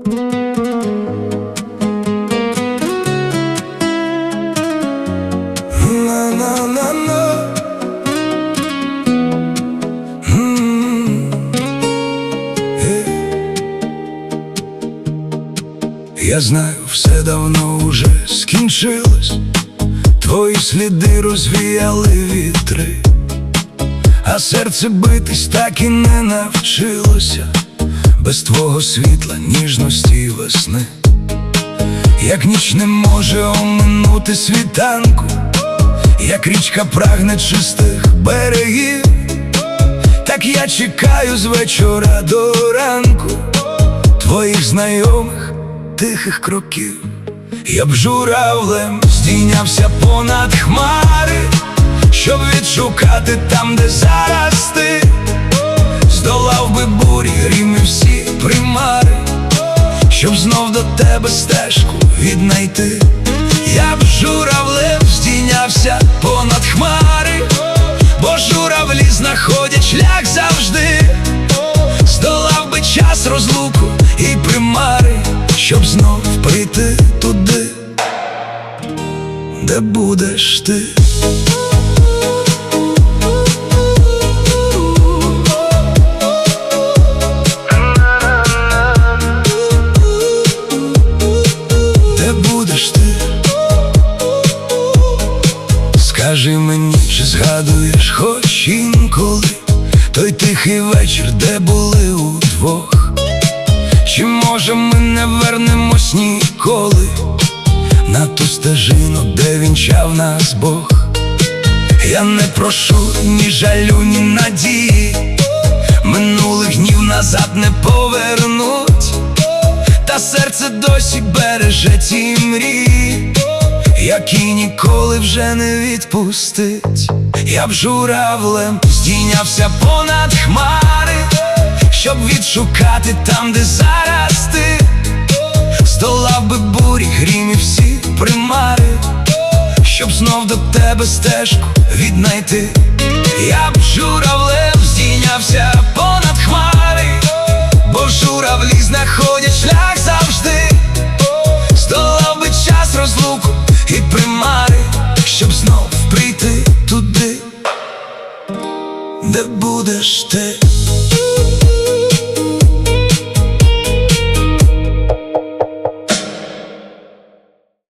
Я знаю, все давно уже скінчилось, твої сліди розвіяли вітри, а серце битись так і не навчилося без твого світла, ніжності й весни. Як ніч не може оминути світанку, як річка прагне чистих берегів, так я чекаю з вечора до ранку твоїх знайомих тихих кроків. Я б журавлем здійнявся понад хмари, щоб відшукати там, де зараз ти, здолав би бурі, грім і всі примари, щоб знов до тебе стежку віднайти. Я б журавлем здійнявся понад хмари, бо журавлі знаходять шлях завжди, здолав би час, розлуку і примари, щоб знов прийти туди, де будеш ти. Де будеш ти? Скажи мені, чи згадуєш хоч інколи той тихий вечір, де були удвох? Чи може ми не вернемось ніколи на ту стежину, де вінчав нас Бог? Я не прошу ні жалю, ні надії, минулих днів назад не повернуть, та серце досі береже ті мрії, які ніколи вже не відпустить. Я б журавлем здійнявся понад хмари, щоб відшукати там, де зараз ти, здолав би бурі, грім і всі примари, щоб знов до тебе стежку віднайти. Я б журавлем здійнявся понад хмари, бо журавлі знаходять шлях завжди, здолав би час, розлуку і примари, щоб знов прийти туди, де будеш ти.